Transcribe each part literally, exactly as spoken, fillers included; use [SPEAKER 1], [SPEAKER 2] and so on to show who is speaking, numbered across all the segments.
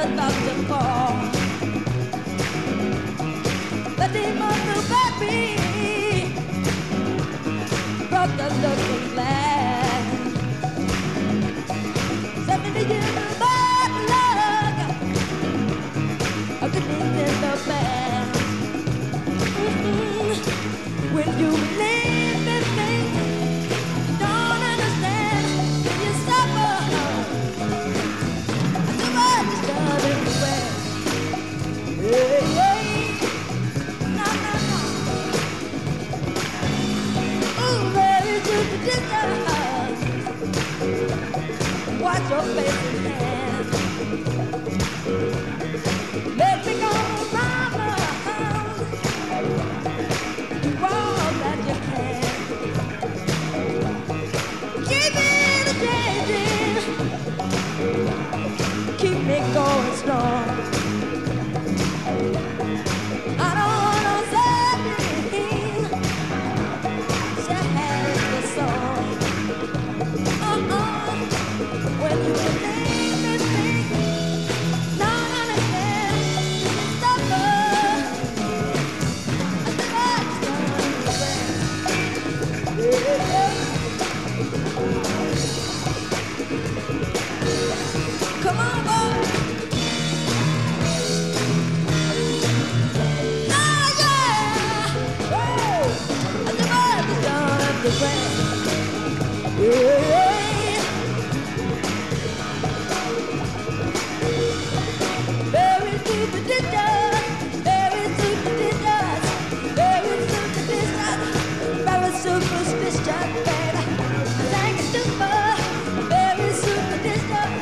[SPEAKER 1] just about to fall. But the mother baby broke the looking glass. Seventy years of bad luck, a good thing in the past. Mm-hmm. When you live in things you don't understand, you suffer. Too much love in the West. Hey, hey. No, no, no. Ooh, very superstitious. Watch your face and hands. Let me go around the all that you can. Keep it a changing. Keep me going strong. I don't wanna say share the song. Uh-uh. When you believe this thing, don't understand, suffer. Come on, boy. Oh, yeah. Woo. And the bird is gone up the ground. Yeah. Very superstitious, very superstitious, very superstitious, very superstitious, baby. Like a super, very superstitious.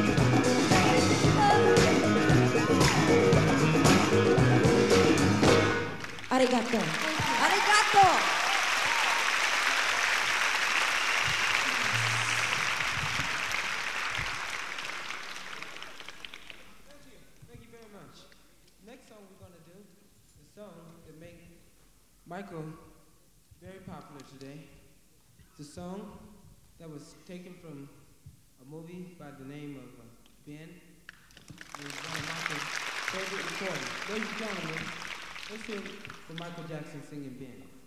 [SPEAKER 1] Arigato. Arigato.
[SPEAKER 2] Thank you. Thank you very much. Next song we're going to do is a song that made Michael very popular today. It's a song that was taken from a movie by the name of uh, Ben. It was one of Michael's favorite recordings. Ladies and gentlemen, let's hear from Michael Jackson singing Ben.